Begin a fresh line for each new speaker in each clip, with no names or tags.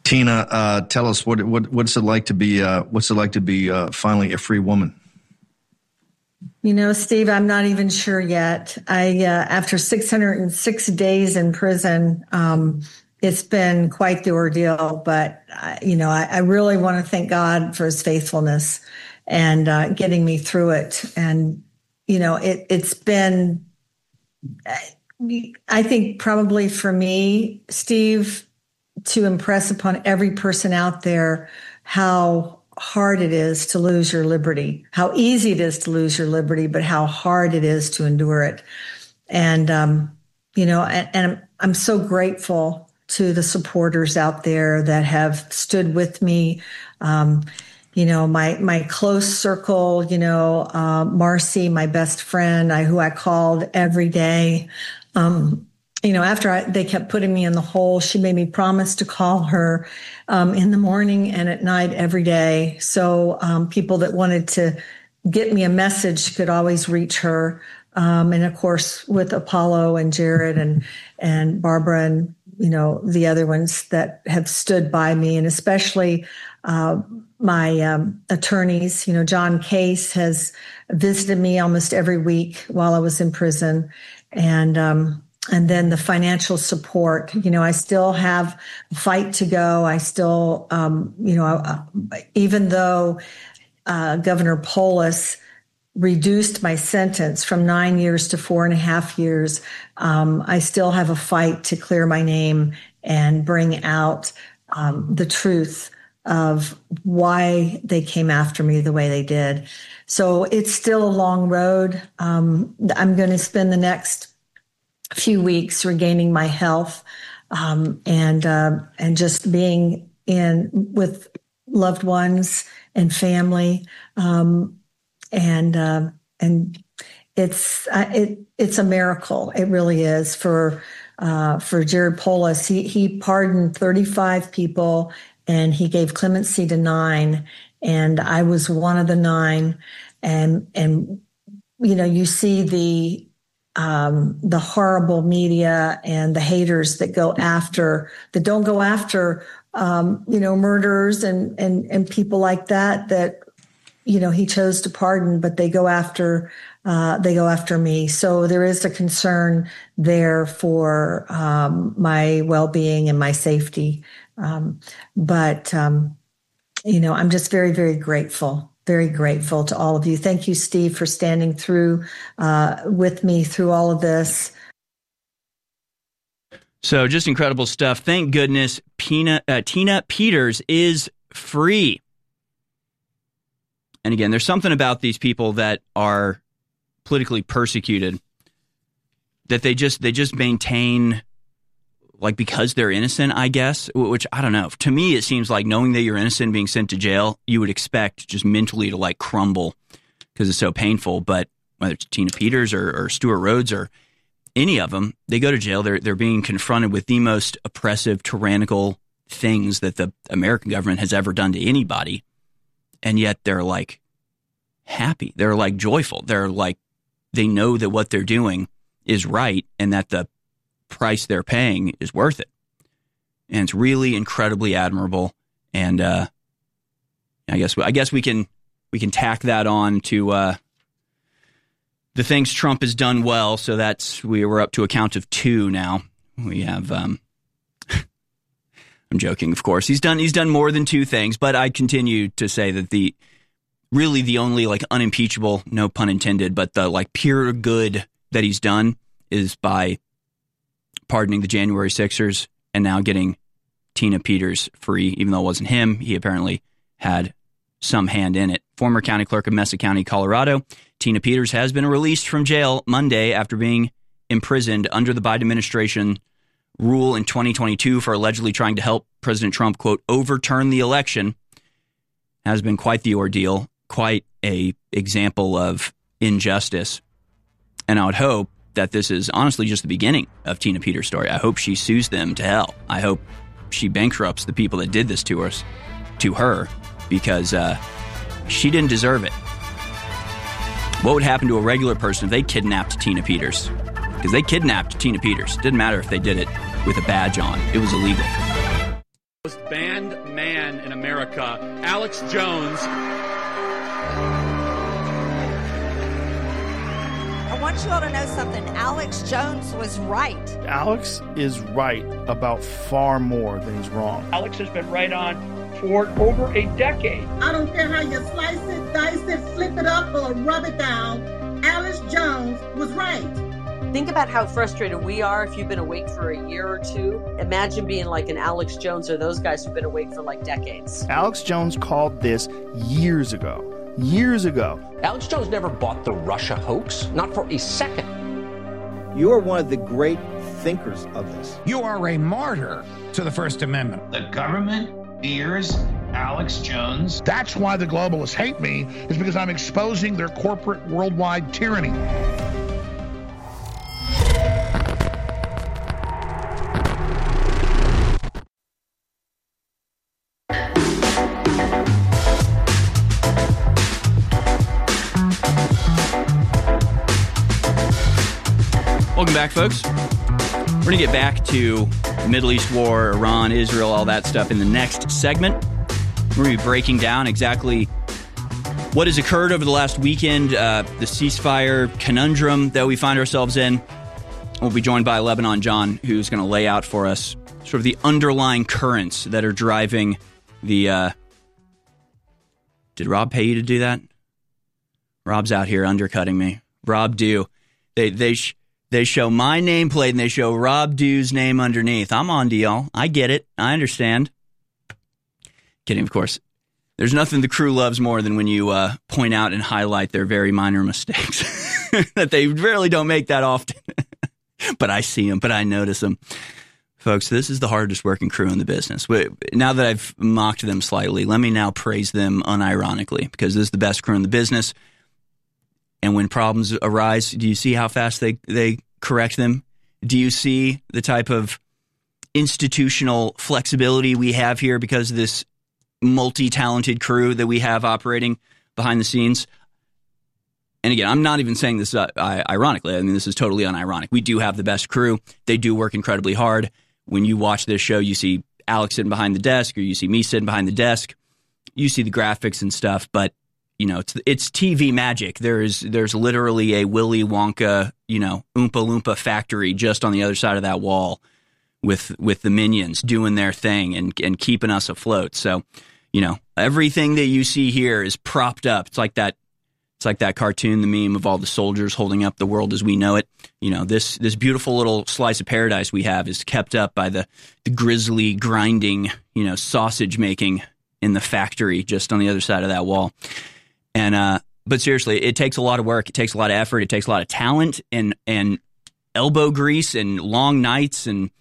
Tina, tell us what's it like to be finally a free woman?
Steve, I'm not even sure yet. After 606 days in prison, it's been quite the ordeal. But I really want to thank God for His faithfulness and getting me through it. And it's been, I think, probably for me, Steve, to impress upon every person out there how hard it is to lose your liberty, how easy it is to lose your liberty, but how hard it is to endure it. And, and I'm so grateful to the supporters out there that have stood with me. My close circle, Marcy, my best friend, who I called every day. After they kept putting me in the hole, she made me promise to call her in the morning and at night every day. So people that wanted to get me a message could always reach her. And of course, with Apollo and Jared and Barbara and, the other ones that have stood by me, and especially my attorneys. John Case has visited me almost every week while I was in prison. And then the financial support, I still have a fight to go. I still, even though Governor Polis reduced my sentence from 9 years to 4.5 years, I still have a fight to clear my name and bring out the truth of why they came after me the way they did. So it's still a long road. I'm going to spend the next few weeks regaining my health and just being with loved ones and family, and it's a miracle. It really is for Jared Polis. He pardoned 35 people and he gave clemency to 9, and I was one of the 9. And you see the horrible media and the haters that don't go after murderers and people like that he chose to pardon, but they go after me. So there is a concern there for my well-being and my safety. But I'm just very, very grateful. Very grateful to all of you. Thank you, Steve, for standing through with me through all of this.
So just incredible stuff. Thank goodness Tina Peters is free. And again, there's something about these people that are politically persecuted that they just maintain, like, because they're innocent, I guess, which I don't know. To me, it seems like knowing that you're innocent, being sent to jail, you would expect just mentally to like crumble because it's so painful. But whether it's Tina Peters or Stuart Rhodes or any of them, they go to jail. They're being confronted with the most oppressive, tyrannical things that the American government has ever done to anybody. And yet they're like happy. They're like joyful. They're like, they know that what they're doing is right and that the price they're paying is worth it. And it's really incredibly admirable. And I guess we can tack that on to the things Trump has done well. So we're up to a count of 2 now. We have I'm joking, of course. He's done more than 2 things, but I continue to say that the only like unimpeachable, no pun intended, but the like pure good that he's done is by pardoning the January 6ers and now getting Tina Peters free, even though it wasn't him. He apparently had some hand in it. Former county clerk of Mesa County, Colorado, Tina Peters has been released from jail Monday after being imprisoned under the Biden administration rule in 2022 for allegedly trying to help President Trump, quote, overturn the election. Has been quite the ordeal, quite a example of injustice. And I would hope that this is honestly just the beginning of Tina Peters' story. I hope she sues them to hell. I hope she bankrupts the people that did this to her, because she didn't deserve it. What would happen to a regular person if they kidnapped Tina Peters? Because they kidnapped Tina Peters. Didn't matter if they did it with a badge on. It was illegal.
banned man in America, Alex Jones.
I want you all to know something. Alex Jones was right.
Alex is right about far more than he's wrong.
Alex has been right on for over a decade.
I don't care how you slice it, dice it, flip it up, or rub it down. Alex Jones was right.
Think about how frustrated we are if you've been awake for a year or two. Imagine being like an Alex Jones or those guys who've been awake for like decades.
Alex Jones called this years ago. Years ago.
Alex Jones never bought the Russia hoax, not for a second.
You are one of the great thinkers of this.
You are a martyr to the First Amendment.
The government fears Alex Jones.
That's why the globalists hate me, is because I'm exposing their corporate worldwide tyranny.
Welcome back, folks. We're going to get back to Middle East war, Iran, Israel, all that stuff in the next segment. We're going to be breaking down exactly what has occurred over the last weekend, the ceasefire conundrum that we find ourselves in. We'll be joined by Lebanon John, who's going to lay out for us sort of the underlying currents that are driving the... Did Rob pay you to do that? Rob's out here undercutting me. Rob Dew. They show my nameplate and they show Rob Dew's name underneath. I'm on to y'all. I get it. I understand. Kidding, of course. There's nothing the crew loves more than when you point out and highlight their very minor mistakes that they really don't make that often. But I see them, but I notice them. Folks, this is the hardest working crew in the business. Now that I've mocked them slightly, let me now praise them unironically, because this is the best crew in the business. And when problems arise, do you see how fast they correct them? Do you see the type of institutional flexibility we have here because of this multi-talented crew that we have operating behind the scenes? And again, I'm not even saying this ironically. I mean, this is totally unironic. We do have the best crew. They do work incredibly hard. When you watch this show, you see Alex sitting behind the desk, or you see me sitting behind the desk. You see the graphics and stuff, but you know, it's TV magic. There's literally a Willy Wonka, Oompa Loompa factory just on the other side of that wall with the minions doing their thing and keeping us afloat. So, everything that you see here is propped up. It's like that cartoon, the meme of all the soldiers holding up the world as we know it. This beautiful little slice of paradise we have is kept up by the grisly grinding, sausage making in the factory just on the other side of that wall. And but seriously, it takes a lot of work. It takes a lot of effort. It takes a lot of talent and elbow grease and long nights and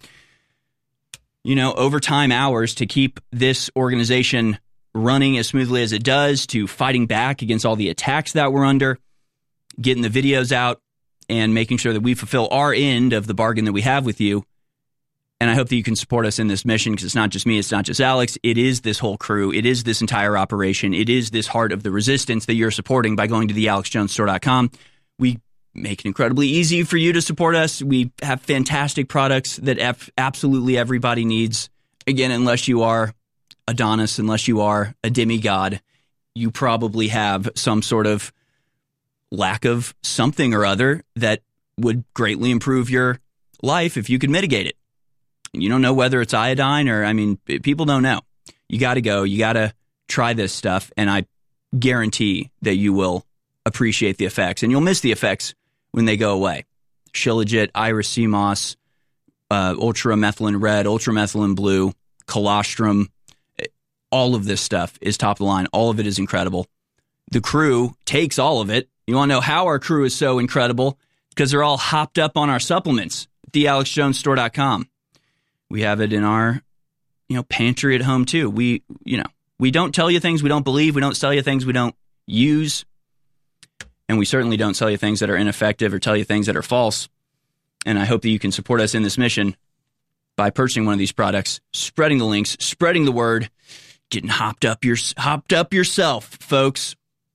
overtime hours to keep this organization running as smoothly as it does, to fighting back against all the attacks that we're under, getting the videos out, and making sure that we fulfill our end of the bargain that we have with you. And I hope that you can support us in this mission, because it's not just me, it's not just Alex. It is this whole crew. It is this entire operation. It is this heart of the resistance that you're supporting by going to the AlexJonesStore.com. We make it incredibly easy for you to support us. We have fantastic products that absolutely everybody needs. Again, unless you are Adonis, unless you are a demigod, you probably have some sort of lack of something or other that would greatly improve your life if you could mitigate it. And you don't know whether it's iodine people don't know. You got to go. You got to try this stuff, and I guarantee that you will appreciate the effects, and you'll miss the effects when they go away. Shilajit, Iris Sea Moss, ultramethylene red, ultramethylene blue, colostrum, all of this stuff is top of the line. All of it is incredible. The crew takes all of it. You want to know how our crew is so incredible? Because they're all hopped up on our supplements at thealexjonesstore.com. We have it in our, pantry at home too. We don't tell you things we don't believe. We don't sell you things we don't use. And we certainly don't sell you things that are ineffective or tell you things that are false. And I hope that you can support us in this mission by purchasing one of these products, spreading the links, spreading the word, getting hopped up yourself, folks.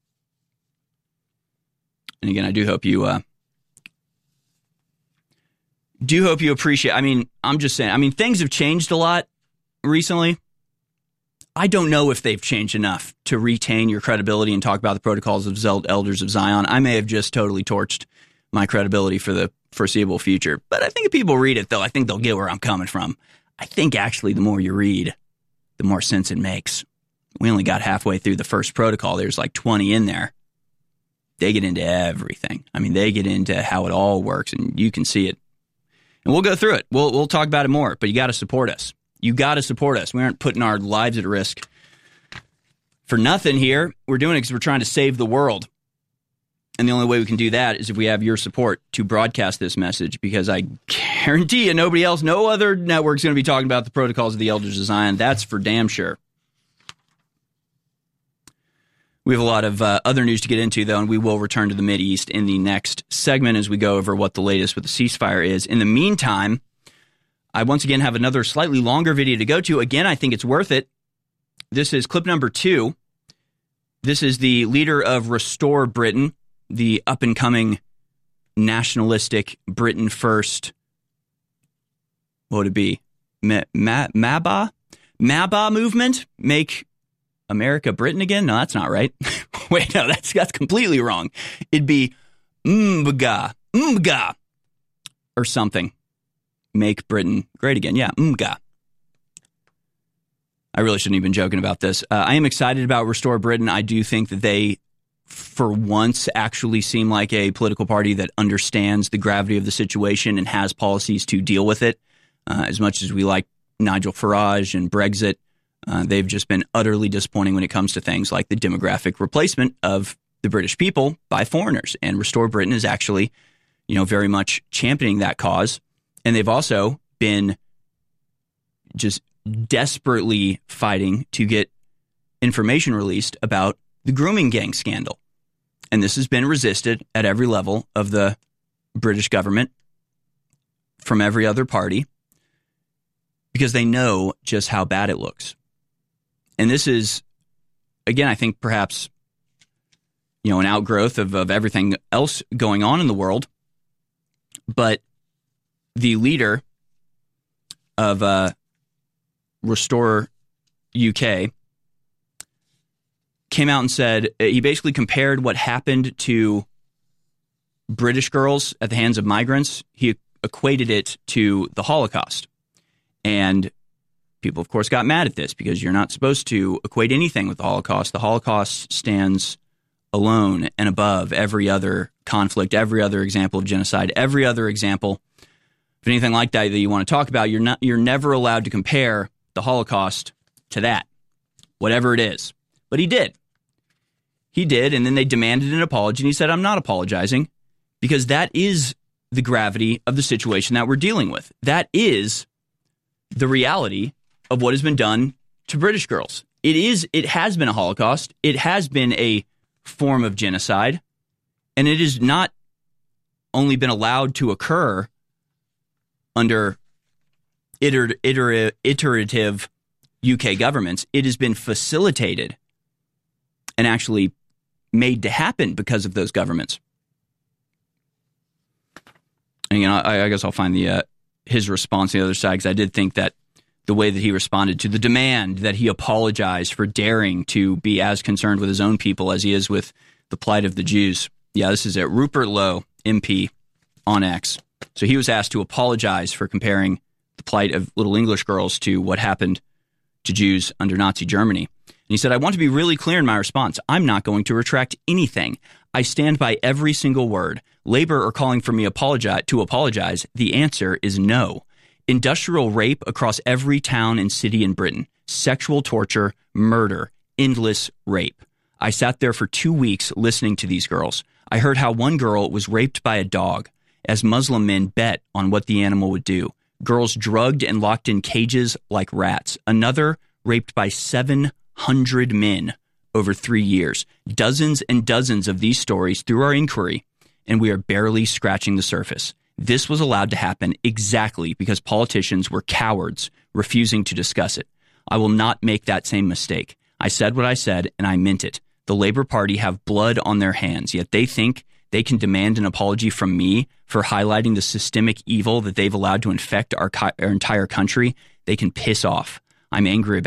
And again, I do hope you appreciate. I'm just saying. Things have changed a lot recently. I don't know if they've changed enough to retain your credibility and talk about the protocols of Elders of Zion. I may have just totally torched my credibility for the foreseeable future. But I think if people read it, though, I think they'll get where I'm coming from. I think actually the more you read, the more sense it makes. We only got halfway through the first protocol. There's like 20 in there. They get into everything. I mean, they get into how it all works, and you can see it. And we'll go through it. We'll talk about it more, but you got to support us. You got to support us. We aren't putting our lives at risk for nothing here. We're doing it because we're trying to save the world. And the only way we can do that is if we have your support to broadcast this message, because I guarantee you no other network's going to be talking about the protocols of the Elders of Zion. That's for damn sure. We have a lot of other news to get into, though, and we will return to the Mideast in the next segment as we go over what the latest with the ceasefire is. In the meantime, I once again have another slightly longer video to go to. Again, I think it's worth it. This is clip number 2. This is the leader of Restore Britain, the up-and-coming nationalistic Britain First, what would it be? MABA movement? Make America Britain again? No, that's not right. Wait, no, that's completely wrong. It'd be MGA, or something. Make Britain great again. Yeah, MGA. I really shouldn't have been joking about this. I am excited about Restore Britain. I do think that they, for once, actually seem like a political party that understands the gravity of the situation and has policies to deal with it. As much as we like Nigel Farage and Brexit, they've just been utterly disappointing when it comes to things like the demographic replacement of the British people by foreigners. And Restore Britain is actually, very much championing that cause. And they've also been just desperately fighting to get information released about the grooming gang scandal. And this has been resisted at every level of the British government from every other party because they know just how bad it looks. And this is, again, I think perhaps, an outgrowth of everything else going on in the world. But the leader of Restore UK came out and said, he basically compared what happened to British girls at the hands of migrants. He equated it to the Holocaust. And people, of course, got mad at this because you're not supposed to equate anything with the Holocaust. The Holocaust stands alone and above every other conflict, every other example of genocide, every other example of anything like that you want to talk about. You're never allowed to compare the Holocaust to that, whatever it is. But he did. He did, and then they demanded an apology, and he said, I'm not apologizing, because that is the gravity of the situation that we're dealing with. That is the reality of what has been done to British girls. It has been a Holocaust. It has been a form of genocide, and it has not only been allowed to occur under iterative UK governments. It has been facilitated and actually made to happen because of those governments. And I guess I'll find his response on the other side, because I did think that the way that he responded to the demand that he apologize for daring to be as concerned with his own people as he is with the plight of the Jews. Yeah, this is it. Rupert Lowe, MP on X. So he was asked to apologize for comparing the plight of little English girls to what happened to Jews under Nazi Germany. And he said, I want to be really clear in my response. I'm not going to retract anything. I stand by every single word. Labor are calling for me to apologize. The answer is no. Industrial rape across every town and city in Britain. Sexual torture, murder, endless rape. I sat there for 2 weeks listening to these girls. I heard how one girl was raped by a dog, as Muslim men bet on what the animal would do. Girls drugged and locked in cages like rats. Another raped by 700 men over 3 years. Dozens and dozens of these stories through our inquiry, and we are barely scratching the surface. This was allowed to happen exactly because politicians were cowards, refusing to discuss it. I will not make that same mistake. I said what I said, and I meant it. The Labour Party have blood on their hands, yet they think they can demand an apology from me for highlighting the systemic evil that they've allowed to infect our entire country. They can piss off. I'm angry about it.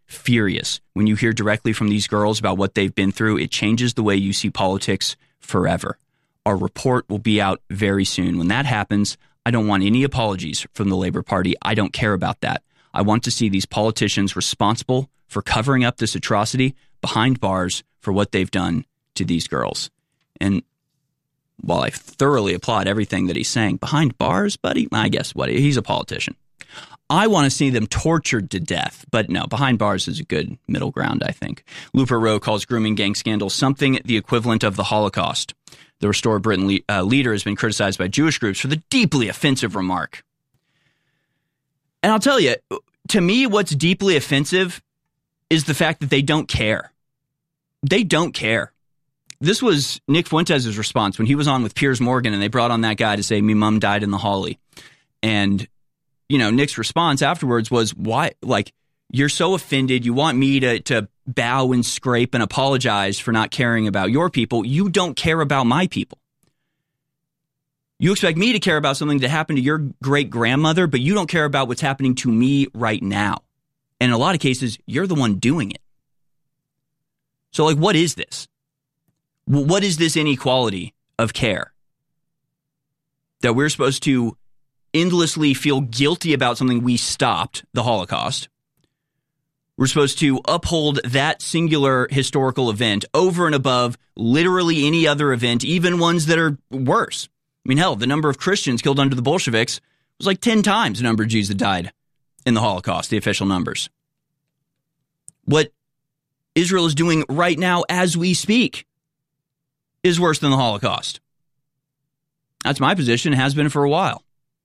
furious. When you hear directly from these girls about what they've been through, it changes the way you see politics forever. Our report will be out very soon. When that happens, I don't want any apologies from the Labor Party. I don't care about that. I want to see these politicians responsible for covering up this atrocity behind bars for what they've done to these girls. And while I thoroughly applaud everything that he's saying, behind bars, buddy, I guess what? He's a politician. I want to see them tortured to death, but no, behind bars is a good middle ground, I think. Looper Rowe calls grooming gang scandal something the equivalent of the Holocaust. The Restore Britain leader has been criticized by Jewish groups for the deeply offensive remark. And I'll tell you, to me, what's deeply offensive is the fact that they don't care. They don't care. This was Nick Fuentes' response when he was on with Piers Morgan and they brought on that guy to say, me mom died in the Holly. And, you know, Nick's response afterwards was, why? Like, you're so offended. You want me to bow and scrape and apologize for not caring about your people. You don't care about my people. You expect me to care about something that happened to your great grandmother, but you don't care about what's happening to me right now. And in a lot of cases, you're the one doing it. So, like, what is this? What is this inequality of care? That we're supposed to endlessly feel guilty about something we stopped, the Holocaust. We're supposed to uphold that singular historical event over and above literally any other event, even ones that are worse. I mean, hell, the number of Christians killed under the Bolsheviks was like 10 times the number of Jews that died in the Holocaust, the official numbers. What Israel is doing right now as we speak is worse than the Holocaust. That's my position, has been for a while.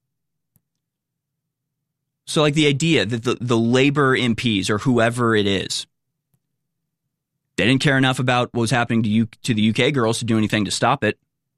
So, like, the idea that the Labour MPs or whoever it is, they didn't care enough about what was happening to the UK girls to do anything to stop it.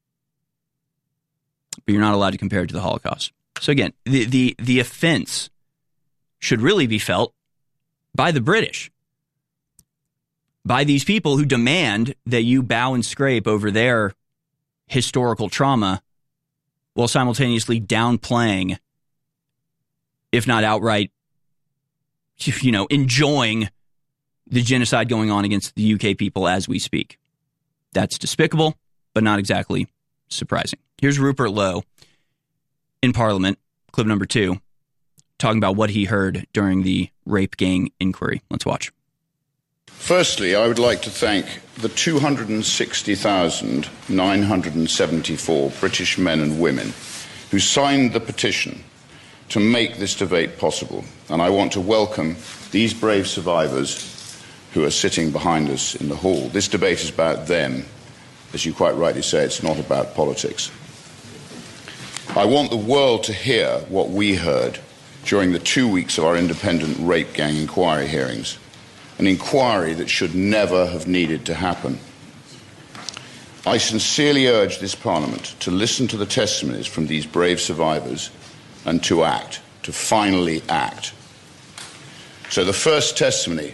But you're not allowed to compare it to the Holocaust. So again, the offense should really be felt by the British, by these people who demand that you bow and scrape over their historical trauma while simultaneously downplaying, if not outright, you know, enjoying the genocide going on against the UK people as we speak. That's despicable, but not exactly surprising. Here's Rupert Lowe in Parliament, clip number 2, talking about what he heard during the rape gang inquiry. Let's watch.
Firstly, I would like to thank the 260,974 British men and women who signed the petition to make this debate possible. And I want to welcome these brave survivors who are sitting behind us in the hall. This debate is about them. As you quite rightly say, it's not about politics. I want the world to hear what we heard during the 2 weeks of our independent rape gang inquiry hearings, an inquiry that should never have needed to happen. I sincerely urge this Parliament to listen to the testimonies from these brave survivors and to act, to finally act. So the first testimony,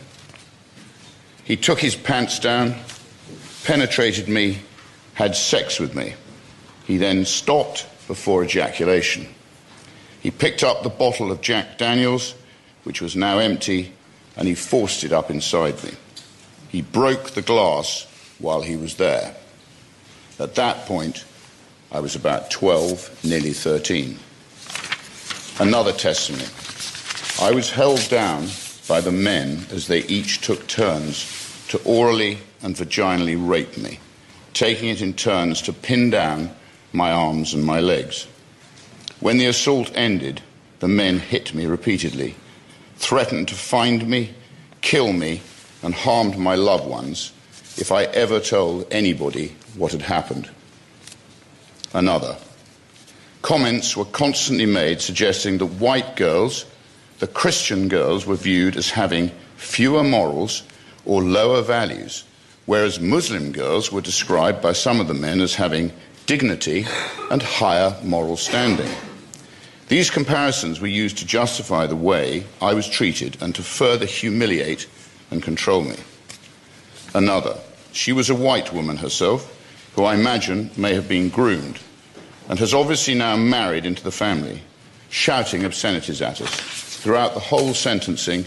he took his pants down, penetrated me, had sex with me. He then stopped before ejaculation. He picked up the bottle of Jack Daniels, which was now empty, and he forced it up inside me. He broke the glass while he was there. At that point, I was about 12, nearly 13. Another testimony. I was held down by the men as they each took turns to orally and vaginally rape me, taking it in turns to pin down my arms and my legs. When the assault ended, the men hit me repeatedly, threatened to find me, kill me, and harmed my loved ones if I ever told anybody what had happened. Another. Comments were constantly made suggesting that white girls, the Christian girls, were viewed as having fewer morals or lower values, whereas Muslim girls were described by some of the men as having dignity and higher moral standing. These comparisons were used to justify the way I was treated and to further humiliate and control me. Another. She was a white woman herself, who I imagine may have been groomed, and has obviously now married into the family, shouting obscenities at us. Throughout the whole sentencing,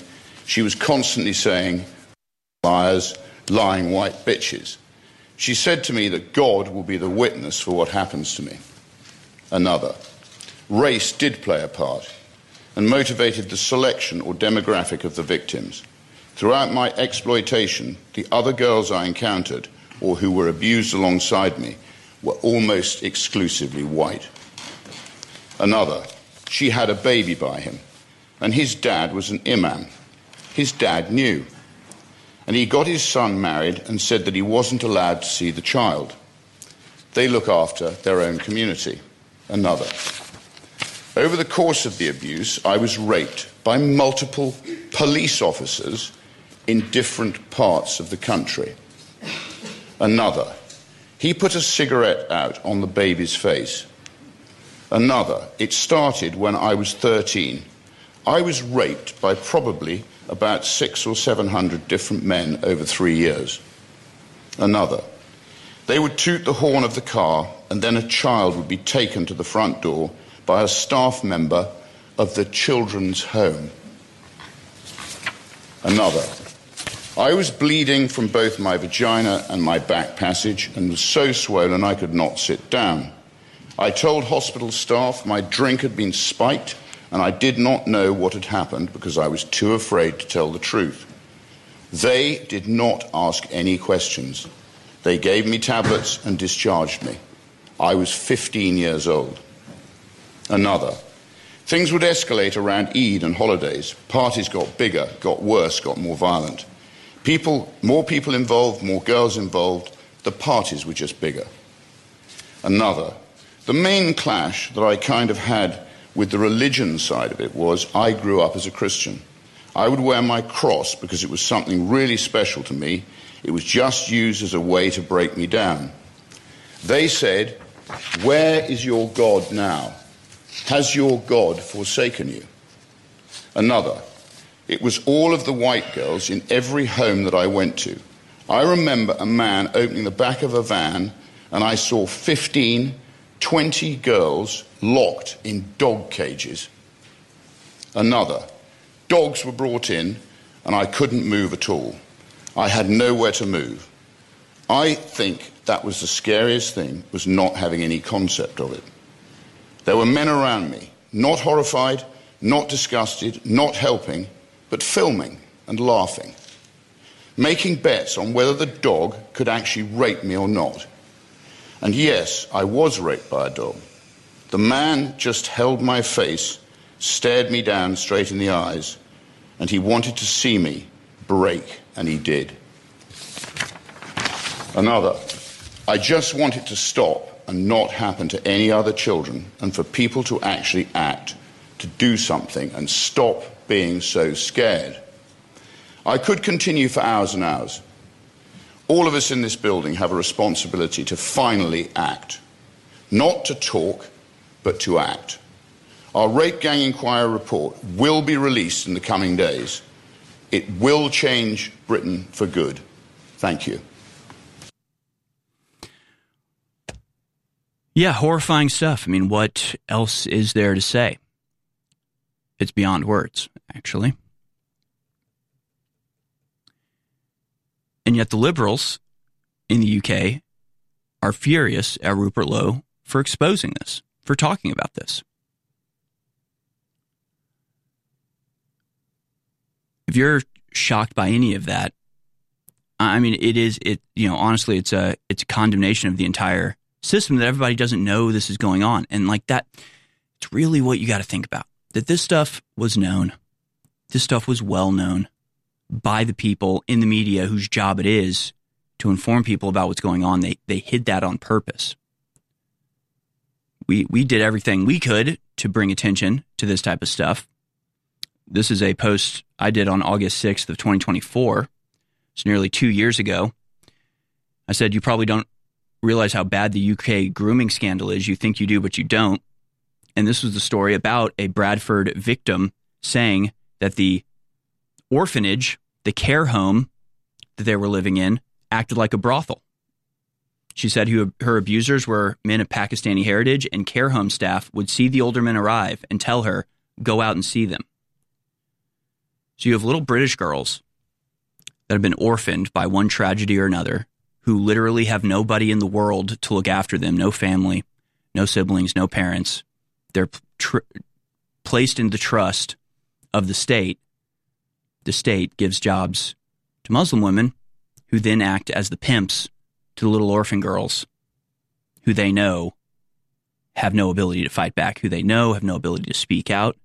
She was constantly saying, liars, lying white bitches. She said to me that God will be the witness for what happens to me. Another. Race did play a part and motivated the selection or demographic of the victims. Throughout my exploitation, the other girls I encountered or who were abused alongside me were almost exclusively white. Another. She had a baby by him, and his dad was an imam. His dad knew. And he got his son married and said that he wasn't allowed to see the child. They look after their own community. Another. Over the course of the abuse, I was raped by multiple police officers in different parts of the country. Another. He put a cigarette out on the baby's face. Another. It started when I was 13. I was raped by probably about 600 or 700 different men over 3 years. Another. They would toot the horn of the car, and then a child would be taken to the front door by a staff member of the children's home. Another. I was bleeding from both my vagina and my back passage and was so swollen I could not sit down. I told hospital staff my drink had been spiked and I did not know what had happened because I was too afraid to tell the truth. They did not ask any questions. They gave me tablets and discharged me. I was 15 years old. Another. Things would escalate around Eid and holidays. Parties got bigger, got worse, got more violent. More people involved, more girls involved. The parties were just bigger. Another. The main clash that I kind of had with the religion side of it was I grew up as a Christian. I would wear my cross because it was something really special to me. It was just used as a way to break me down. They said, "Where is your God now? Has your God forsaken you?" Another. It was all of the white girls in every home that I went to. I remember a man opening the back of a van and I saw 15, 20 girls locked in dog cages. Another. Dogs were brought in and I couldn't move at all. I had nowhere to move. I think that was the scariest thing, was not having any concept of it. There were men around me, not horrified, not disgusted, not helping, but filming and laughing, making bets on whether the dog could actually rape me or not. And yes, I was raped by a dog. The man just held my face, stared me down straight in the eyes, and he wanted to see me break, and he did. Another. I just wanted to stop and not happen to any other children, and for people to actually act, to do something and stop being so scared. I could continue for hours and hours. All of us in this building have a responsibility to finally act. Not to talk, but to act. Our Rape Gang Inquiry report will be released in the coming days. It will change Britain for good. Thank you.
Yeah, horrifying stuff. I mean, what else is there to say? It's beyond words, actually. And yet the Liberals in the UK are furious at Rupert Lowe for exposing this, for talking about this. If you're shocked by any of that, I mean, honestly, it's a condemnation of the entire system that everybody doesn't know this is going on. And like that, it's really what you got to think about. That this stuff was known. This stuff was well known by the people in the media whose job it is to inform people about what's going on. They hid that on purpose. We did everything we could to bring attention to this type of stuff. This is a post I did on August 6th of 2024. It's nearly 2 years ago. I said, you probably don't realize how bad the UK grooming scandal is. You think you do, but you don't. And this was the story about a Bradford victim saying that the orphanage, the care home that they were living in, acted like a brothel. She said her abusers were men of Pakistani heritage, and care home staff would see the older men arrive and tell her, go out and see them. So you have little British girls that have been orphaned by one tragedy or another, who literally have nobody in the world to look after them, no family, no siblings, no parents. They're placed in the trust of the state. The state gives jobs to Muslim women who then act as the pimps to the little orphan girls who they know have no ability to fight back, who they know have no ability to speak out.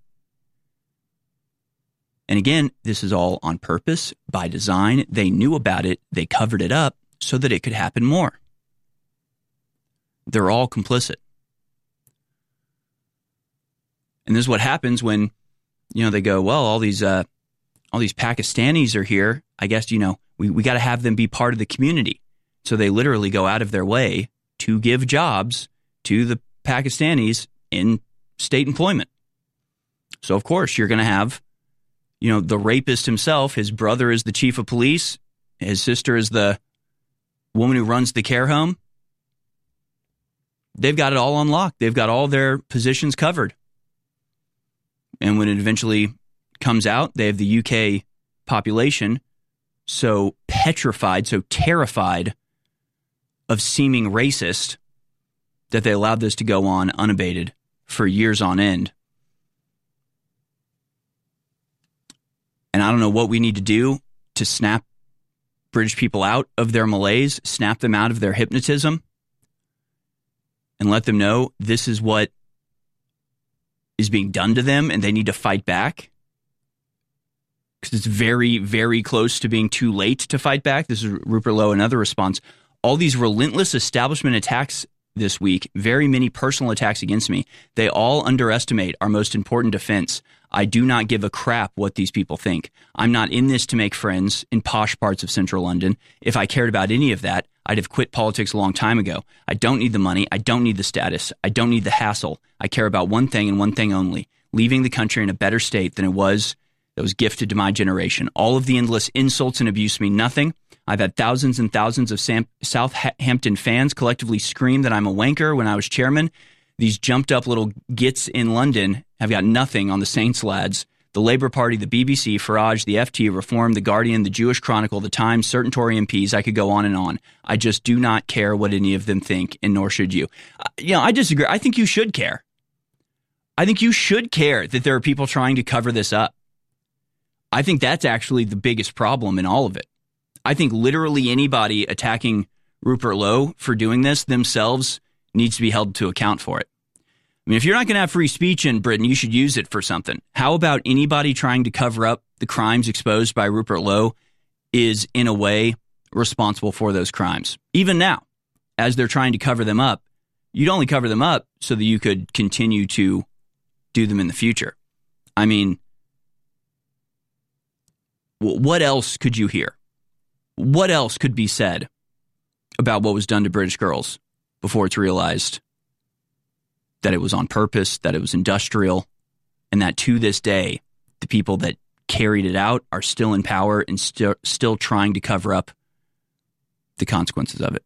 And again, this is all on purpose, by design. They knew about it. They covered it up so that it could happen more. They're all complicit. And this is what happens when, they go, well, all these Pakistanis are here. I guess, we got to have them be part of the community. So they literally go out of their way to give jobs to the Pakistanis in state employment. So, of course, you're going to have, the rapist himself. His brother is the chief of police. His sister is the woman who runs the care home. They've got it all on lock. They've got all their positions covered. And when it eventually comes out, they have the UK population so petrified, so terrified of seeming racist that they allowed this to go on unabated for years on end. And I don't know what we need to do to snap British people out of their malaise, snap them out of their hypnotism, and let them know this is what is being done to them and they need to fight back. Because it's very, very close to being too late to fight back. This is Rupert Lowe, another response. All these relentless establishment attacks this week, very many personal attacks against me, they all underestimate our most important defense. I do not give a crap what these people think. I'm not in this to make friends in posh parts of central London. If I cared about any of that, I'd have quit politics a long time ago. I don't need the money. I don't need the status. I don't need the hassle. I care about one thing and one thing only, leaving the country in a better state than it was that was gifted to my generation. All of the endless insults and abuse mean nothing. I've had thousands and thousands of Southampton fans collectively scream that I'm a wanker when I was chairman. These jumped up little gits in London have got nothing on the Saints lads. The Labour Party, the BBC, Farage, the FT, Reform, the Guardian, the Jewish Chronicle, the Times, certain Tory MPs, I could go on and on. I just do not care what any of them think, and nor should you. I disagree. I think you should care. I think you should care that there are people trying to cover this up. I think that's actually the biggest problem in all of it. I think literally anybody attacking Rupert Lowe for doing this themselves needs to be held to account for it. I mean, if you're not going to have free speech in Britain, you should use it for something. How about anybody trying to cover up the crimes exposed by Rupert Lowe is, in a way, responsible for those crimes? Even now, as they're trying to cover them up, you'd only cover them up so that you could continue to do them in the future. I mean, what else could you hear? What else could be said about what was done to British girls before it's realized that it was on purpose, that it was industrial, and that to this day, the people that carried it out are still in power and still trying to cover up the consequences of it.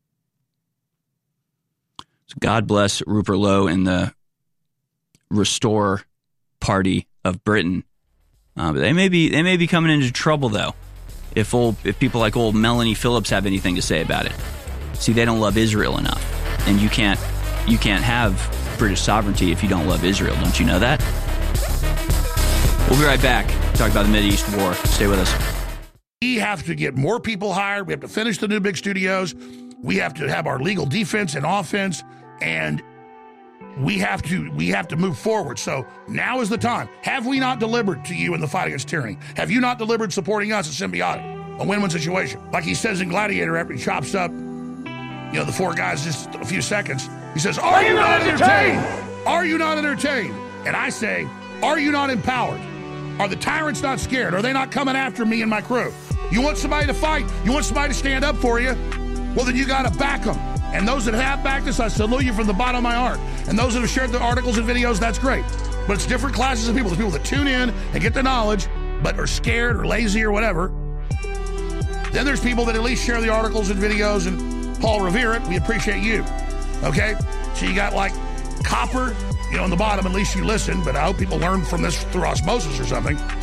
So God bless Rupert Lowe and the Restore Party of Britain. But they may be coming into trouble, though, if people like old Melanie Phillips have anything to say about it. See, they don't love Israel enough, and you can't have British sovereignty if you don't love Israel. Don't you know that? We'll be right back. Talk about the Mideast War. Stay with us.
We have to get more people hired. We have to finish the new big studios. We have to have our legal defense and offense, and we have to move forward. So now is the time. Have we not delivered to you in the fight against tyranny? Have you not delivered supporting us at Symbiotic? A win-win situation. Like he says in Gladiator after he chops up, the four guys just a few seconds. He says, are you not entertained? Are you not entertained? And I say, are you not empowered? Are the tyrants not scared? Are they not coming after me and my crew? You want somebody to fight? You want somebody to stand up for you? Well, then you got to back them. And those that have backed us, I salute you from the bottom of my heart. And those that have shared the articles and videos, that's great. But it's different classes of people. There's people that tune in and get the knowledge, but are scared or lazy or whatever. Then there's people that at least share the articles and videos and Paul revere it. We appreciate you. Okay? So you got like copper, on the bottom, at least you listen, but I hope people learn from this through osmosis or something.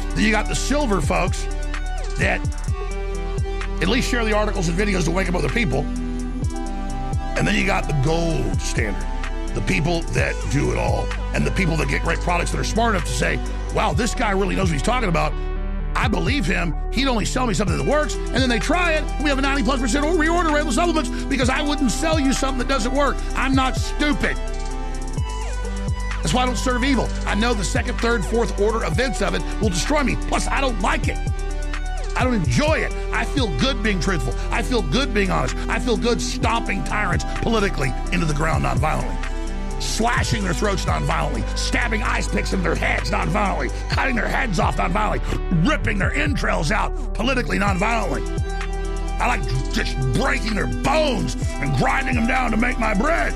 Then you got the silver folks that at least share the articles and videos to wake up other people. And then you got the gold standard, the people that do it all, and the people that get great products that are smart enough to say, wow, this guy really knows what he's talking about. I believe him. He'd only sell me something that works, and then they try it. We have a 90+% reorder rate with supplements because I wouldn't sell you something that doesn't work. I'm not stupid. That's why I don't serve evil. I know the second, third, fourth order events of it will destroy me. Plus, I don't like it. I don't enjoy it. I feel good being truthful. I feel good being honest. I feel good stomping tyrants politically into the ground nonviolently. Slashing their throats nonviolently, stabbing ice picks in their heads nonviolently, cutting their heads off nonviolently, ripping their entrails out politically nonviolently. I like just breaking their bones and grinding them down to make my bread.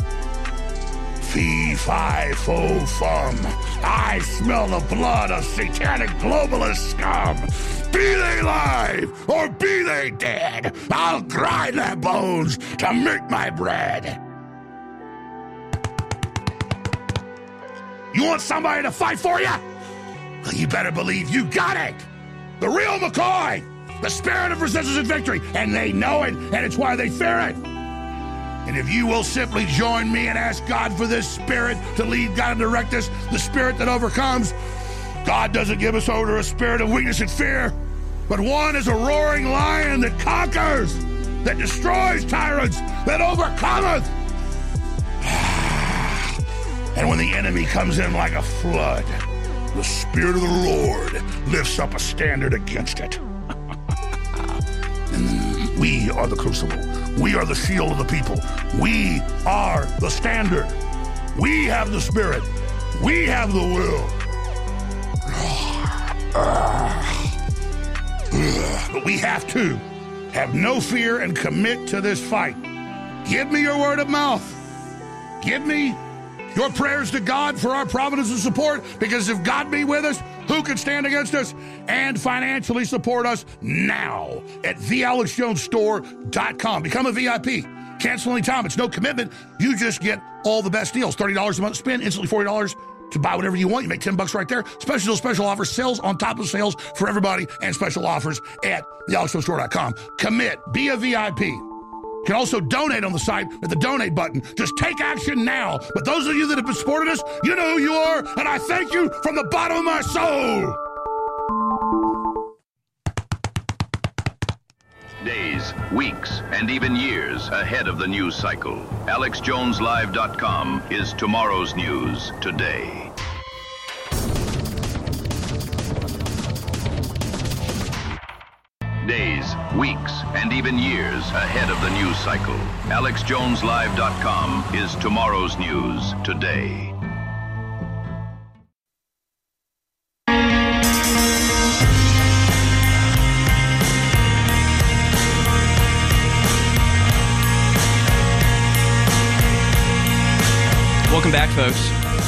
Fee, fi, fo, fum. I smell the blood of satanic globalist scum. Be they alive or be they dead, I'll grind their bones to make my bread. You want somebody to fight for you? Well, you better believe you got it. The real McCoy, the spirit of resistance and victory, and they know it, and it's why they fear it. And if you will simply join me and ask God for this spirit to lead, God, and direct us, the spirit that overcomes, God doesn't give us over to a spirit of weakness and fear, but one is a roaring lion that conquers, that destroys tyrants, that overcometh. And when the enemy comes in like a flood, the Spirit of the Lord lifts up a standard against it. And we are the crucible. We are the shield of the people. We are the standard. We have the Spirit. We have the will. But we have to have no fear and commit to this fight. Give me your word of mouth. Give me your prayers to God for our providence and support, because if God be with us, who can stand against us? And financially support us now at thealexjonesstore.com. Become a VIP. Cancel anytime. It's no commitment. You just get all the best deals. $30 a month spend, instantly $40 to buy whatever you want. You make $10 right there. Special offers, sales on top of sales for everybody, and special offers at thealexjonesstore.com. Commit. Be a VIP. You can also donate on the site at the donate button. Just take action now. But those of you that have been supporting us, you know who you are, and I thank you from the bottom of my soul.
Days, weeks, and even years ahead of the news cycle. AlexJonesLive.com is tomorrow's news today. Days, weeks, and even years ahead of the news cycle. AlexJonesLive.com is tomorrow's news today.
Welcome back, folks.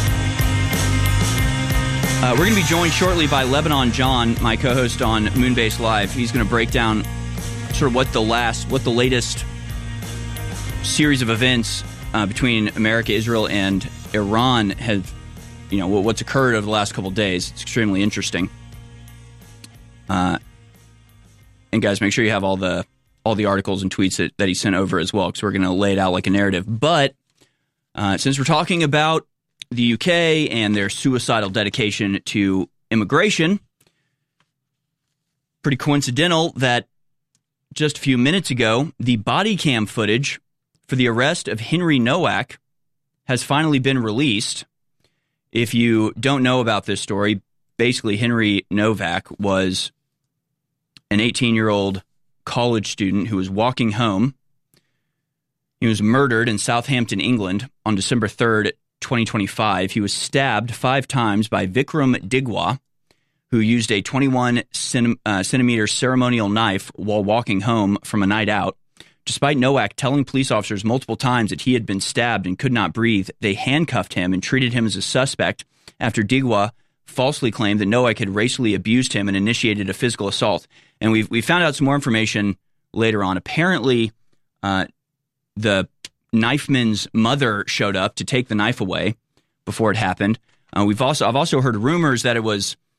We're going to be joined shortly by Lebanon John, my co-host on Moonbase Live. He's going to break down sort of what the latest series of events between America, Israel, and Iran have, what's occurred over the last couple of days. It's extremely interesting. And guys, make sure you have all the articles and tweets that he sent over as well, because we're going to lay it out like a narrative. But since we're talking about the UK and their suicidal dedication to immigration, pretty coincidental that just a few minutes ago, the body cam footage for the arrest of Henry Nowak has finally been released. If you don't know about this story, basically Henry Nowak was an 18-year-old college student who was walking home. He was murdered in Southampton, England on December 3rd, 2025. He was stabbed 5 times by Vikram Digwa, who used a 21-centimeter ceremonial knife while walking home from a night out. Despite Nowak telling police officers multiple times that he had been stabbed and could not breathe, they handcuffed him and treated him as a suspect after Digwa falsely claimed that Nowak had racially abused him and initiated a physical assault. And we found out some more information later on. Apparently, the knifeman's mother showed up to take the knife away before it happened. I've also heard rumors that it was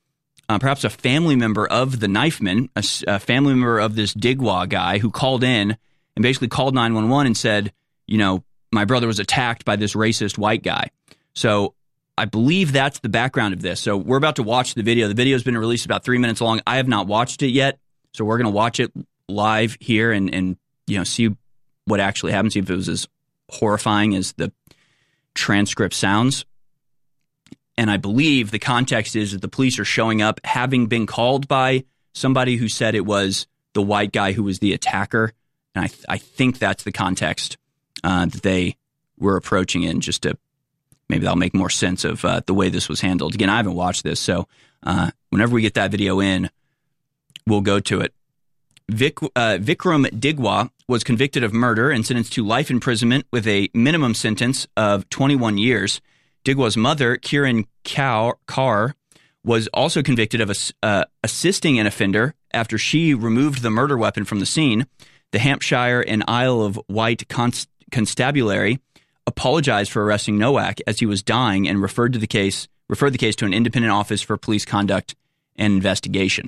perhaps a family member of the knifeman, a family member of this Digwa guy who called in and basically called 911 and said, my brother was attacked by this racist white guy. So I believe that's the background of this. So we're about to watch the video. The video has been released about 3 minutes long. I have not watched it yet. So we're going to watch it live here and see what actually happened, see if it was as horrifying as the transcript sounds. And I believe the context is that the police are showing up having been called by somebody who said it was the white guy who was the attacker. And I think that's the context that they were approaching in, just to maybe that'll make more sense of the way this was handled. Again, I haven't watched this, so whenever we get that video in, we'll go to it. Vikram Digwa was convicted of murder and sentenced to life imprisonment with a minimum sentence of 21 years. Digwa's mother, Kiran Kaur, was also convicted of assisting an offender after she removed the murder weapon from the scene. The Hampshire and Isle of Wight constabulary apologized for arresting Nowak as he was dying and referred the case to an independent office for police conduct and investigation.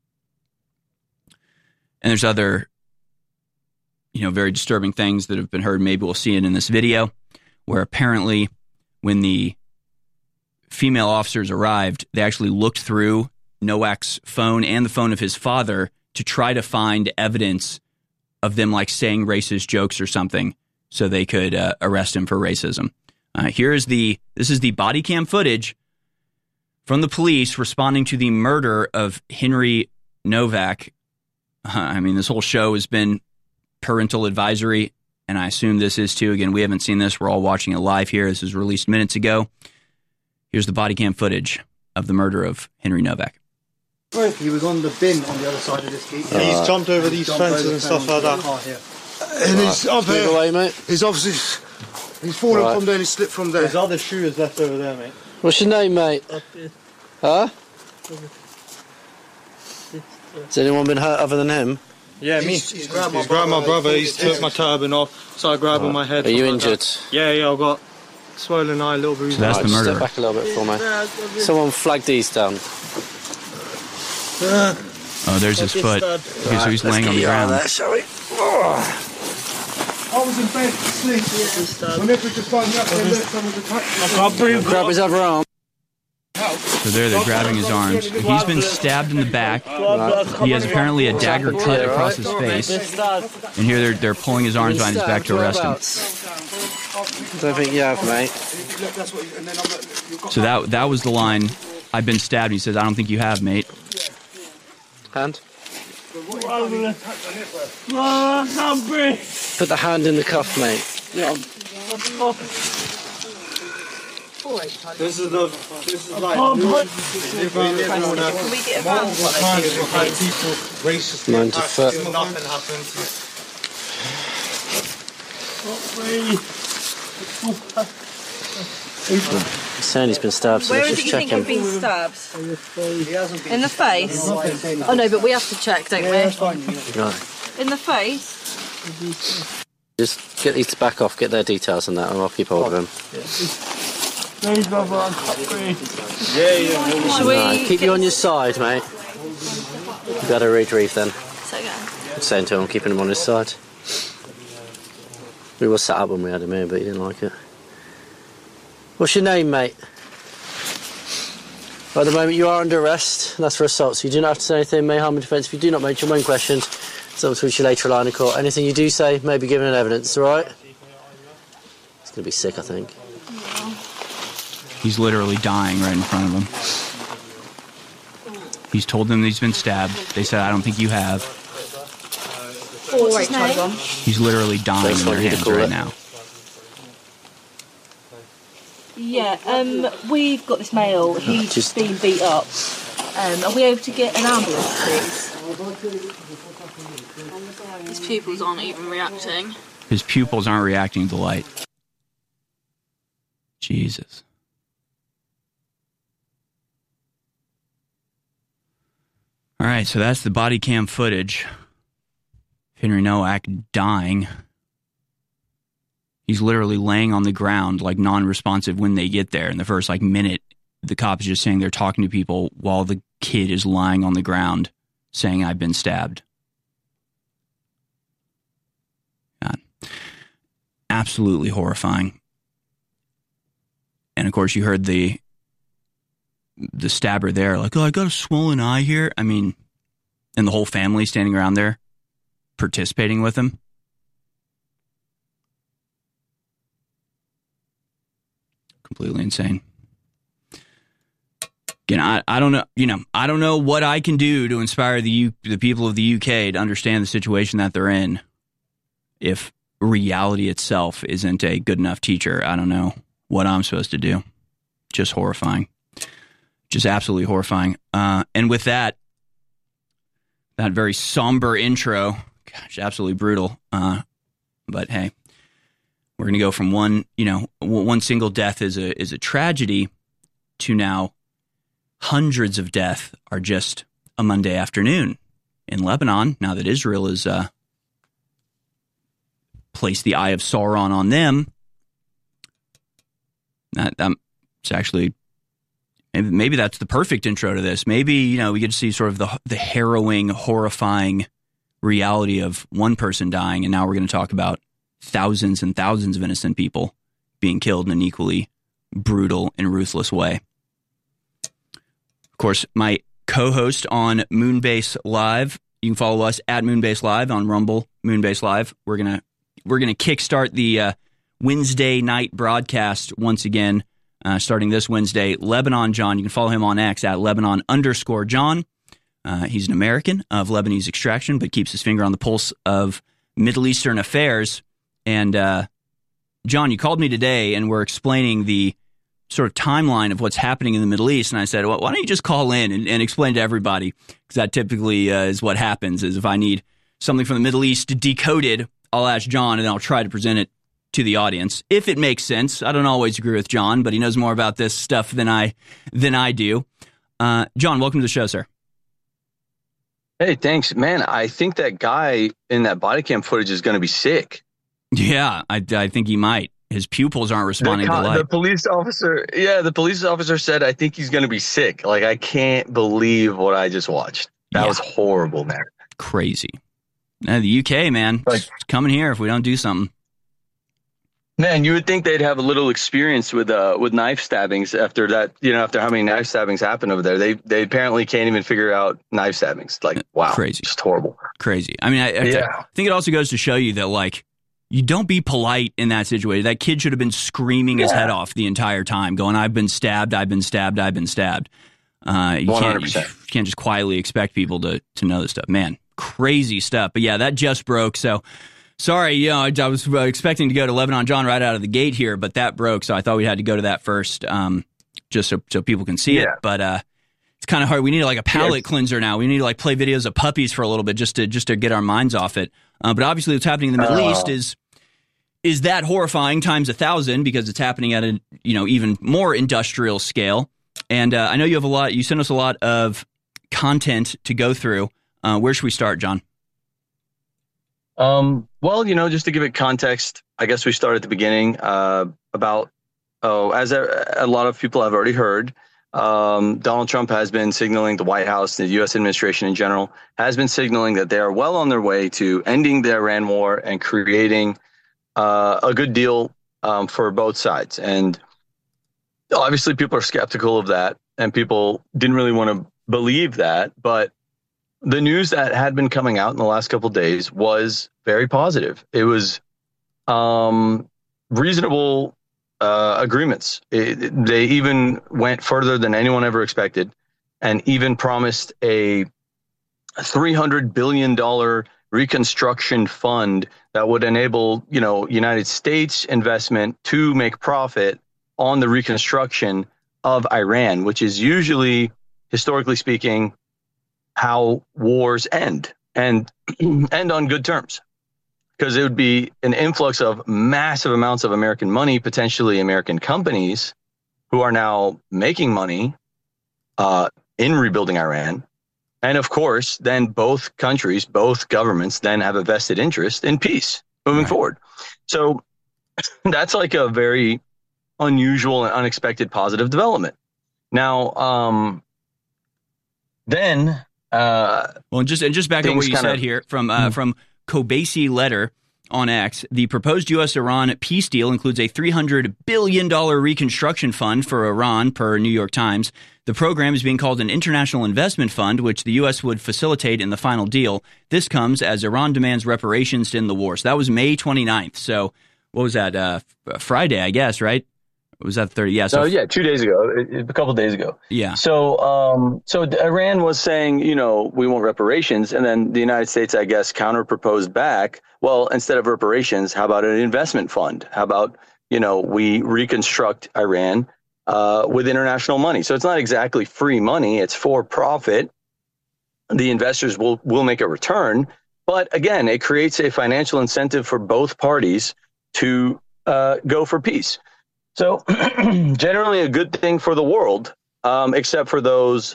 And there's other, very disturbing things that have been heard. Maybe we'll see it in this video, where apparently when the female officers arrived, they actually looked through Nowak's phone and the phone of his father to try to find evidence of them saying racist jokes or something so they could arrest him for racism. This is the body cam footage from the police responding to the murder of Henry Nowak. This whole show has been parental advisory, and I assume this is too. Again, we haven't seen this. We're all watching it live here. This was released minutes ago. Here's the body cam footage of the murder of Henry Nowak.
He was on the bin on the other side of this gate.
He's jumped over these fences and stuff like that.
And he's up here.
Away, mate.
He's obviously fallen from there and he slipped from there.
His other shoe is left over there, mate.
What's your name, mate? Huh? Has anyone been hurt other than him?
Yeah, me. He's grabbed my brother. He's took my turban off, started grabbing my head.
Are you injured?
Yeah, I've got swollen eye, little bruise.
So that's the murder.
Step back a little bit for me. Someone flag these down.
Oh, there's his foot. Okay, so he's laying on the ground.
I was in bed asleep. Whenever we just find out someone's attacked.
I can't breathe. Grab his other arm.
So they're grabbing his arms. He's been stabbed in the back. He has apparently a dagger cut across his face. And here they're pulling his arms behind his back to arrest him.
I don't think you have, mate.
So that was the line. I've been stabbed. He says, I don't think you have, mate.
Hand.
I can't breathe.
Put the hand in the cuff, mate.
Yeah. This is like racist. Nothing happened.
He's saying he's been stabbed, so
Where
let's
is it
just
you
check
think
him.
you've been stabbed? In the face? Oh no, but we have to check, don't we?
Right.
In the face?
Just get these back off, get their details and that, and I'll keep hold of him.
Should we
keep you on your side, mate. You better retrieve then.
It's okay.
I'm saying to him, I'm keeping him on his side. We were set up when we had him here, but he didn't like it. What's your name, mate? At the moment, you are under arrest, and that's for assault, so you do not have to say anything, may harm in defence. If you do not mention when questioned, someone to reach you later line of court. Anything you do say may be given in evidence, alright? He's going to be sick, I think.
He's literally dying right in front of him. He's told them that he's been stabbed. They said, I don't think you have.
What's his name?
He's literally dying in their hands right now.
Yeah, we've got this male. He's been beat up. Are we able to get an ambulance, please?
His pupils aren't even reacting.
His pupils aren't reacting to the light. Jesus. All right, so that's the body cam footage. Henry Nowak dying. He's literally laying on the ground, non-responsive when they get there. In the first, minute, the cop is just saying they're talking to people while the kid is lying on the ground saying, "I've been stabbed." God. Absolutely horrifying. And of course, you heard the stabber there, like, "Oh, I got a swollen eye here." I mean, and the whole family standing around there participating with him. Completely insane. Again, I don't know. I don't know what I can do to inspire the people of the UK to understand the situation that they're in. If reality itself isn't a good enough teacher, I don't know what I'm supposed to do. Just horrifying. Just absolutely horrifying. And with that very somber intro, gosh, absolutely brutal. But hey, we're going to go from one single death is a tragedy to now hundreds of deaths are just a Monday afternoon in Lebanon. Now that Israel has placed the eye of Sauron on them, it's actually maybe that's the perfect intro to this. Maybe we get to see sort of the harrowing, horrifying reality of one person dying, and now we're going to talk about thousands and thousands of innocent people being killed in an equally brutal and ruthless way. Of course, my co-host on Moonbase Live, you can follow us at Moonbase Live on Rumble, Moonbase Live. We're gonna kickstart the Wednesday night broadcast once again, starting this Wednesday. Lebanon John, you can follow him on X at Lebanon_John. He's an American of Lebanese extraction, but keeps his finger on the pulse of Middle Eastern affairs. And John, you called me today, and we're explaining the sort of timeline of what's happening in the Middle East. And I said, well, why don't you just call in and explain to everybody? Because that typically is what happens, is if I need something from the Middle East decoded, I'll ask John, and I'll try to present it to the audience, if it makes sense. I don't always agree with John, but he knows more about this stuff than I do. John, welcome to the show, sir.
Hey, thanks, man. I think that guy in that body cam footage is going to be sick.
Yeah, I think he might. His pupils aren't responding to light.
The police officer said, I think he's going to be sick. Like, I can't believe what I just watched. That was horrible, man.
Crazy. The UK, man, it's coming here if we don't do something.
Man, you would think they'd have a little experience with knife stabbings after that. After how many knife stabbings happened over there, they apparently can't even figure out knife stabbings. Like, wow,
crazy,
just horrible,
crazy. I mean, I think it also goes to show you that, like, you don't be polite in that situation. That kid should have been screaming his head off the entire time, going, "I've been stabbed, I've been stabbed, I've been stabbed." You
100%.
can't just quietly expect people to know this stuff, man. Crazy stuff. But yeah, that just broke. So. Sorry, I was expecting to go to Lebanon John right out of the gate here, but that broke, so I thought we had to go to that first, just so people can see it. But it's kind of hard. We need like a palate cleanser now. We need to like play videos of puppies for a little bit just to get our minds off it. But obviously, what's happening in the Middle East is that horrifying times 1,000 because it's happening at an even more industrial scale. And I know you have a lot. You sent us a lot of content to go through. Where should we start, John?
Well, just to give it context, I guess we start at the beginning, as a lot of people have already heard, Donald Trump has been signaling, the White House, the U.S. administration in general, has been signaling that they are well on their way to ending the Iran war and creating a good deal for both sides. And obviously people are skeptical of that, and people didn't really want to believe that. But the news that had been coming out in the last couple of days was very positive. It was reasonable agreements. They even went further than anyone ever expected, and even promised a $300 billion reconstruction fund that would enable, United States investment to make profit on the reconstruction of Iran, which is usually, historically speaking, how wars end, and end on good terms, because it would be an influx of massive amounts of American money, potentially American companies who are now making money in rebuilding Iran. And of course, then both countries, both governments then have a vested interest in peace moving forward. So that's like a very unusual and unexpected positive development. Now, then,
and just back on what you said here from Kobasi Letter on X, the proposed U.S.-Iran peace deal includes a $300 billion reconstruction fund for Iran, per New York Times. The program is being called an international investment fund, which the U.S. would facilitate in the final deal. This comes as Iran demands reparations to end the war. So that was May 29th. So what was that? Friday, I guess, right? Was that 30? Yeah.
So 2 days ago, a couple of days ago.
Yeah.
So, so Iran was saying, we want reparations, and then the United States, I guess, counter-proposed back. Well, instead of reparations, how about an investment fund? How about, we reconstruct Iran with international money? So it's not exactly free money; it's for profit. The investors will make a return, but again, it creates a financial incentive for both parties to go for peace. So generally a good thing for the world, except for those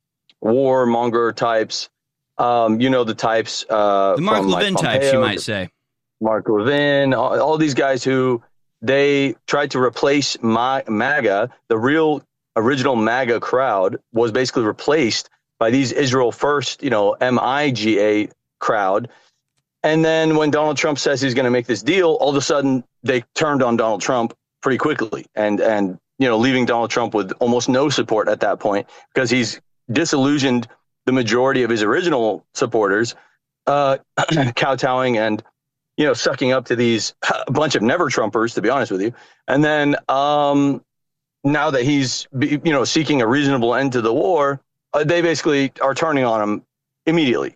warmonger types, the types.
The Mark Levin types, you might say.
Mark Levin, all these guys who they tried to replace MAGA. The real original MAGA crowd was basically replaced by these Israel First, MIGA crowd. And then when Donald Trump says he's going to make this deal, all of a sudden they turned on Donald Trump pretty quickly, and leaving Donald Trump with almost no support at that point, because he's disillusioned the majority of his original supporters, kowtowing and sucking up to these bunch of never Trumpers, to be honest with you. And then now that he's seeking a reasonable end to the war, they basically are turning on him immediately,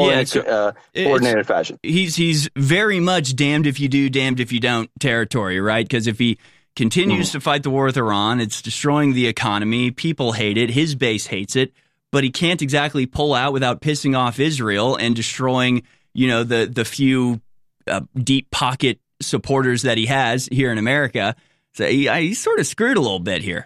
coordinated fashion.
He's very much damned if you do, damned if you don't territory, right? Because if he continues to fight the war with Iran, it's destroying the economy. People hate it. His base hates it. But he can't exactly pull out without pissing off Israel and destroying, the few deep pocket supporters that he has here in America. So he's sort of screwed a little bit here.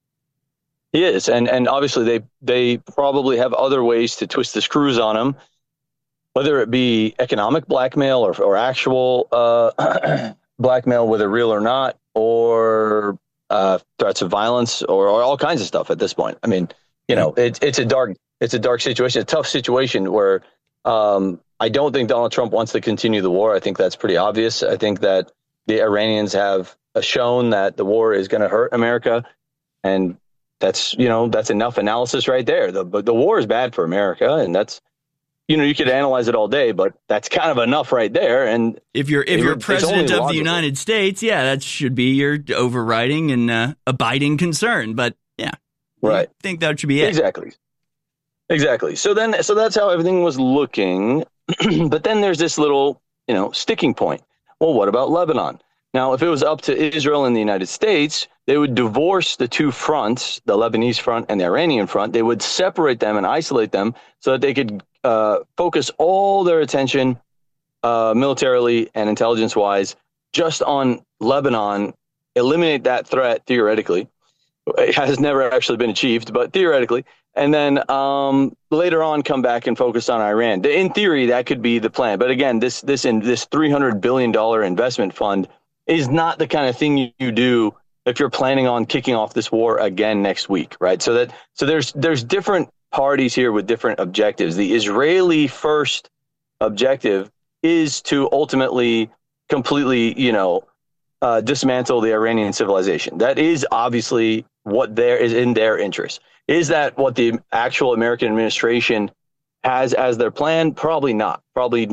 He is, and obviously they probably have other ways to twist the screws on him, whether it be economic blackmail or actual blackmail, whether real or not, or threats of violence or all kinds of stuff at this point. I mean, it's a dark situation, a tough situation where I don't think Donald Trump wants to continue the war. I think that's pretty obvious. I think that the Iranians have shown that the war is going to hurt America, and that's enough analysis right there. The war is bad for America, and that's, you could analyze it all day, but that's kind of enough right there. And
if you're president of the United States, that should be your overriding and abiding concern. But
right,
I think that should be it.
Exactly. So that's how everything was looking. But then there's this little, sticking point. Well, what about Lebanon? Now, if it was up to Israel and the United States, they would divorce the two fronts, the Lebanese front and the Iranian front. They would separate them and isolate them so that they could focus all their attention militarily and intelligence-wise just on Lebanon, eliminate that threat theoretically. It has never actually been achieved, but theoretically. And then later on come back and focus on Iran. In theory, that could be the plan. But again, this $300 billion investment fund is not the kind of thing you do if you're planning on kicking off this war again next week, right? So there's different parties here with different objectives. The Israeli first objective is to ultimately completely, dismantle the Iranian civilization. That is obviously what is in their interest. Is that what the actual American administration has as their plan? Probably not.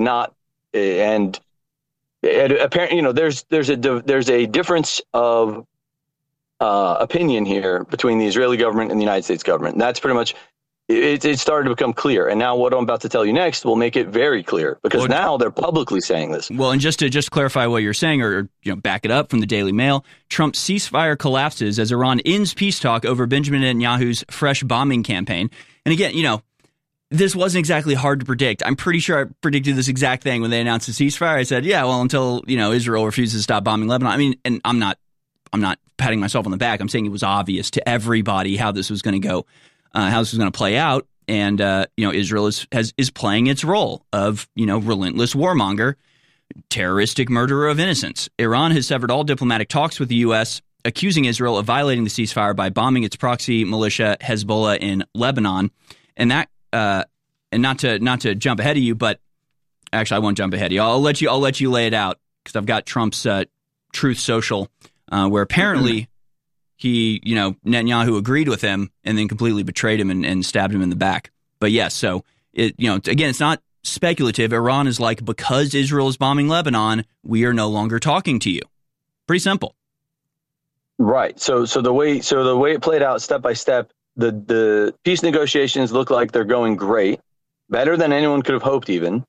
And apparently, there's a difference of opinion here between the Israeli government and the United States government. And that's pretty much it started to become clear. And now what I'm about to tell you next will make it very clear, because now they're publicly saying this.
Well, and just to clarify what you're saying, or back it up from the Daily Mail, Trump's ceasefire collapses as Iran ends peace talk over Benjamin Netanyahu's fresh bombing campaign. And again, this wasn't exactly hard to predict. I'm pretty sure I predicted this exact thing when they announced the ceasefire. I said, until, Israel refuses to stop bombing Lebanon. I mean, and I'm not patting myself on the back. I'm saying it was obvious to everybody how this was going to go, how this was going to play out. And, Israel is playing its role of, relentless warmonger, terroristic murderer of innocents. Iran has severed all diplomatic talks with the U.S., accusing Israel of violating the ceasefire by bombing its proxy militia Hezbollah in Lebanon. And that and not to jump ahead of you, but actually I won't jump ahead of you. I'll let you lay it out because I've got Trump's Truth Social, where apparently he, Netanyahu agreed with him and then completely betrayed him and stabbed him in the back. But yes, so again, it's not speculative. Iran is like, because Israel is bombing Lebanon, we are no longer talking to you. Pretty simple.
Right. So the way it played out step by step, the peace negotiations look like they're going great, better than anyone could have hoped even.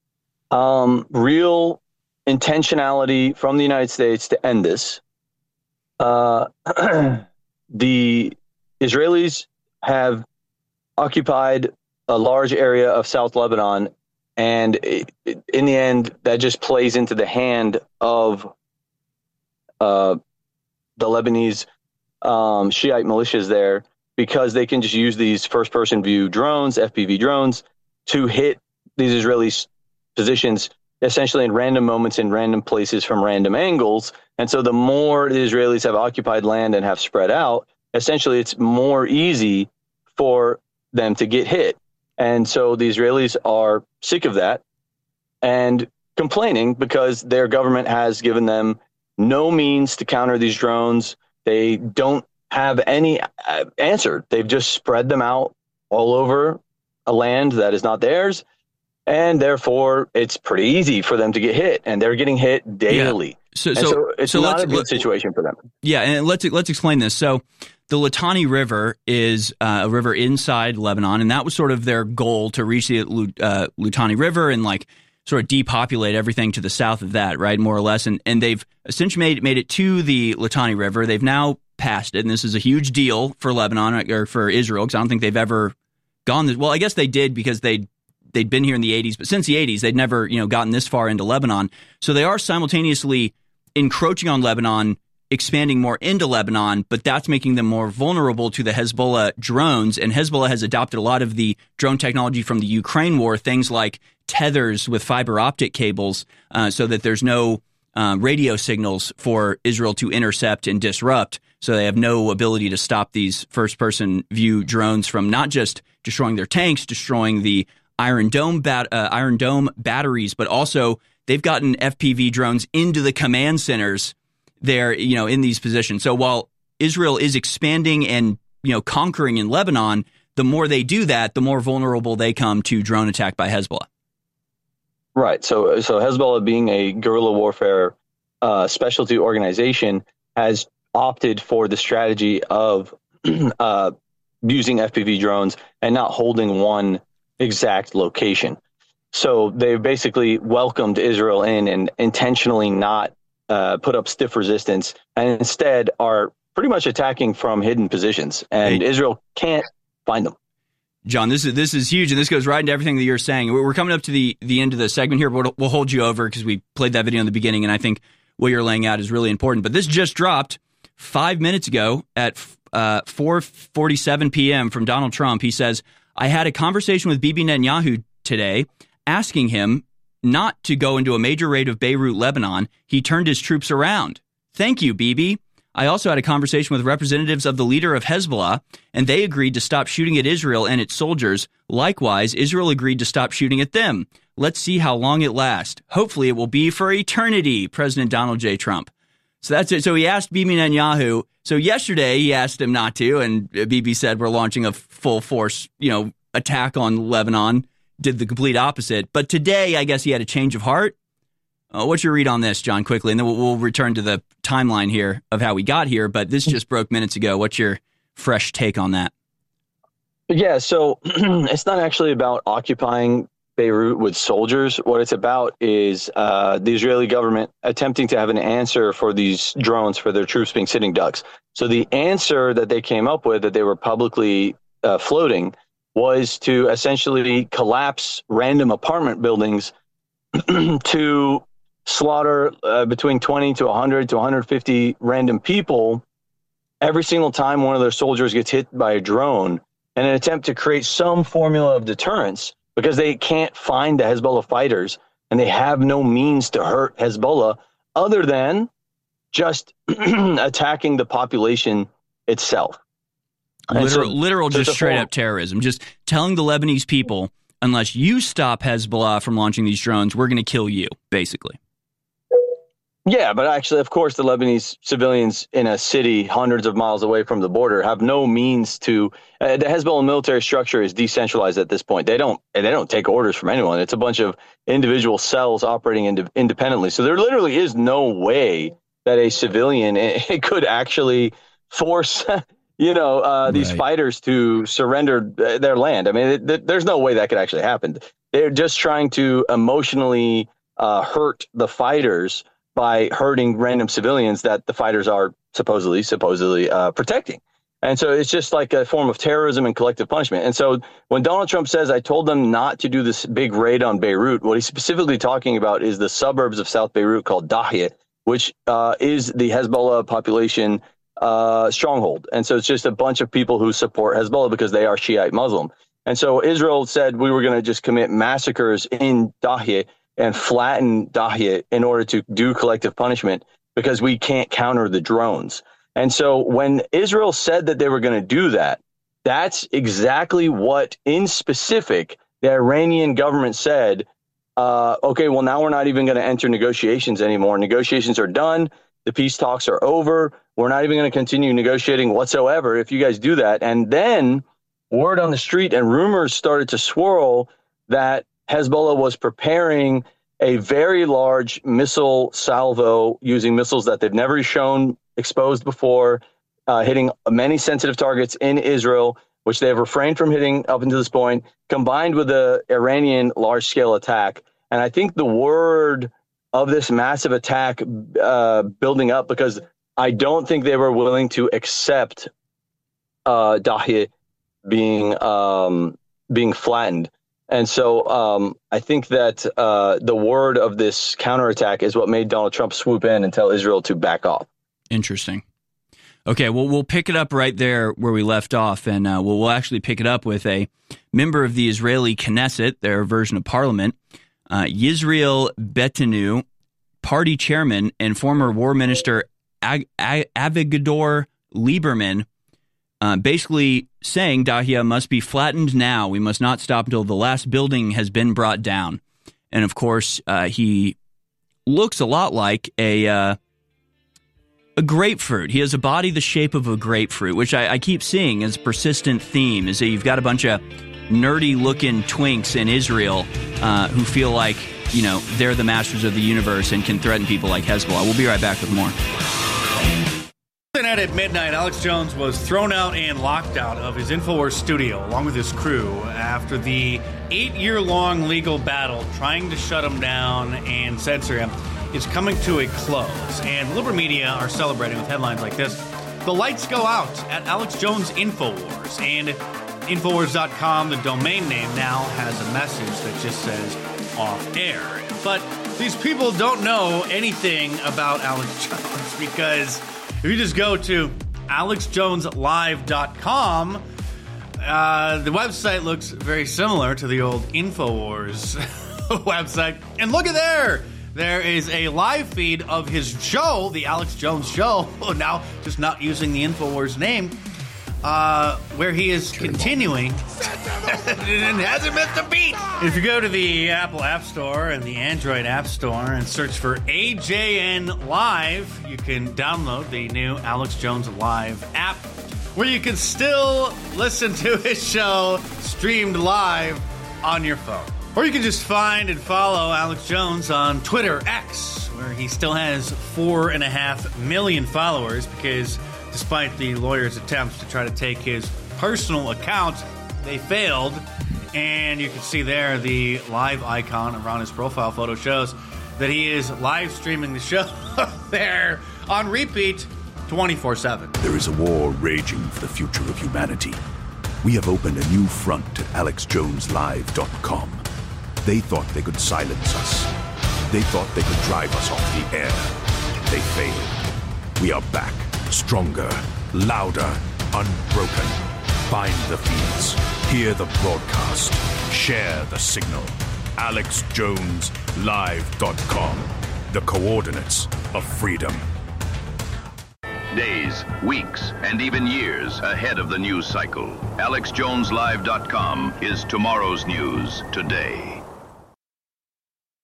Real intentionality from the United States to end this. The Israelis have occupied a large area of South Lebanon, and in the end, that just plays into the hand of the Lebanese Shiite militias there, because they can just use these first-person view drones, FPV drones, to hit these Israeli positions essentially in random moments in random places from random angles. And so the more the Israelis have occupied land and have spread out, essentially it's more easy for them to get hit. And so the Israelis are sick of that and complaining because their government has given them no means to counter these drones. They don't have any answer. They've just spread them out all over a land that is not theirs. And therefore, it's pretty easy for them to get hit, and they're getting hit daily. Yeah. So it's not a good situation for them.
Yeah, and let's explain this. So the Litani River is a river inside Lebanon, and that was sort of their goal, to reach the Litani River and like sort of depopulate everything to the south of that, right, more or less. And they've essentially made it to the Litani River. They've now passed it, and this is a huge deal for Lebanon or for Israel, because I don't think they've ever gone this. Well, I guess they did because they'd been here in the 80s, but since the 80s, they'd never, gotten this far into Lebanon. So they are simultaneously encroaching on Lebanon, expanding more into Lebanon, but that's making them more vulnerable to the Hezbollah drones. And Hezbollah has adopted a lot of the drone technology from the Ukraine war, things like tethers with fiber optic cables, so that there's no radio signals for Israel to intercept and disrupt. So they have no ability to stop these first-person view drones from not just destroying their tanks, destroying the Iron Dome batteries, but also they've gotten FPV drones into the command centers there, in these positions. So while Israel is expanding and, conquering in Lebanon, the more they do that, the more vulnerable they come to drone attack by Hezbollah.
Right. So Hezbollah, being a guerrilla warfare specialty organization, has opted for the strategy of using FPV drones and not holding one exact location. So they've basically welcomed Israel in and intentionally not put up stiff resistance, and instead are pretty much attacking from hidden positions, and Israel can't find them.
John, this is huge, and this goes right into everything that you're saying. We're coming up to the end of the segment here, but we'll hold you over because we played that video in the beginning, and I think what you're laying out is really important. But this just dropped 5 minutes ago at 4:47 p.m. from Donald Trump. He says, I had a conversation with Bibi Netanyahu today asking him not to go into a major raid of Beirut, Lebanon. He turned his troops around. Thank you, Bibi. I also had a conversation with representatives of the leader of Hezbollah, and they agreed to stop shooting at Israel and its soldiers. Likewise, Israel agreed to stop shooting at them. Let's see how long it lasts. Hopefully it will be for eternity, President Donald J. Trump. So that's it. So he asked Bibi Netanyahu. So yesterday he asked him not to, and Bibi said we're launching a full force, attack on Lebanon. Did the complete opposite. But today, I guess he had a change of heart. What's your read on this, John, quickly? And then we'll return to the timeline here of how we got here. But this just broke minutes ago. What's your fresh take on that?
Yeah, so it's not actually about occupying Beirut with soldiers. What it's about is the Israeli government attempting to have an answer for these drones for their troops being sitting ducks. So the answer that they came up with, that they were publicly floating, was to essentially collapse random apartment buildings to slaughter between 20 to 100 to 150 random people every single time one of their soldiers gets hit by a drone, in an attempt to create some formula of deterrence, because they can't find the Hezbollah fighters and they have no means to hurt Hezbollah other than just attacking the population itself.
Literal, just straight up terrorism. Just telling the Lebanese people, unless you stop Hezbollah from launching these drones, we're going to kill you, basically.
Yeah, but actually, of course, the Lebanese civilians in a city hundreds of miles away from the border have no means to. The Hezbollah military structure is decentralized at this point. They don't take orders from anyone. It's a bunch of individual cells operating independently. So there literally is no way that a civilian could actually force, these fighters to surrender their land. I mean, there's no way that could actually happen. They're just trying to emotionally hurt the fighters by hurting random civilians that the fighters are supposedly protecting. And so it's just like a form of terrorism and collective punishment. And so when Donald Trump says, I told them not to do this big raid on Beirut, what he's specifically talking about is the suburbs of South Beirut called Dahiyeh, which is the Hezbollah population stronghold. And so it's just a bunch of people who support Hezbollah because they are Shiite Muslim. And so Israel said we were going to just commit massacres in Dahiyeh and flatten Dahiyeh in order to do collective punishment because we can't counter the drones. And so when Israel said that they were going to do that, that's exactly what, in specific, the Iranian government said, okay, well, now we're not even going to enter negotiations anymore. Negotiations are done. The peace talks are over. We're not even going to continue negotiating whatsoever if you guys do that. And then word on the street and rumors started to swirl that Hezbollah was preparing a very large missile salvo using missiles that they've never shown exposed before, hitting many sensitive targets in Israel, which they have refrained from hitting up until this point, combined with the Iranian large-scale attack. And I think the word of this massive attack building up, because I don't think they were willing to accept Dahiyeh being flattened. And so I think that the word of this counterattack is what made Donald Trump swoop in and tell Israel to back off.
Interesting. Okay, well, we'll pick it up right there where we left off, and we'll actually pick it up with a member of the Israeli Knesset, their version of parliament, Yisrael Beitenu, party chairman and former war minister Avigdor Lieberman, basically saying Dahiyeh must be flattened now. We must not stop until the last building has been brought down. And of course, he looks a lot like a grapefruit. He has a body the shape of a grapefruit, which I keep seeing as a persistent theme, is that you've got a bunch of nerdy-looking twinks in Israel who feel like, they're the masters of the universe and can threaten people like Hezbollah. We'll be right back with more.
At midnight, Alex Jones was thrown out and locked out of his InfoWars studio along with his crew after the 8-year-long legal battle trying to shut him down and censor him is coming to a close. And liberal media are celebrating with headlines like this. The lights go out at Alex Jones InfoWars. And Infowars.com, the domain name, now has a message that just says off air. But these people don't know anything about Alex Jones because if you just go to AlexJonesLive.com, the website looks very similar to the old InfoWars website. And look at there! There is a live feed of his show, the Alex Jones Show, now just not using the InfoWars name, where he is continuing and hasn't missed a beat. If you go to the Apple App Store and the Android App Store and search for AJN Live, you can download the new Alex Jones Live app, where you can still listen to his show streamed live on your phone. Or you can just find and follow Alex Jones on Twitter X, where he still has 4.5 million followers, because despite the lawyer's attempts to try to take his personal account, they failed. And you can see there the live icon around his profile photo shows that he is live streaming the show there on repeat 24/7.
There is a war raging for the future of humanity. We have opened a new front at AlexJonesLive.com. They thought they could silence us. They thought they could drive us off the air. They failed. We are back, stronger, louder, unbroken. Find the feeds, hear the broadcast, share the signal. AlexJonesLive.com. The coordinates of freedom.
days, weeks, and even years ahead of the news cycle. AlexJonesLive.com is tomorrow's news today.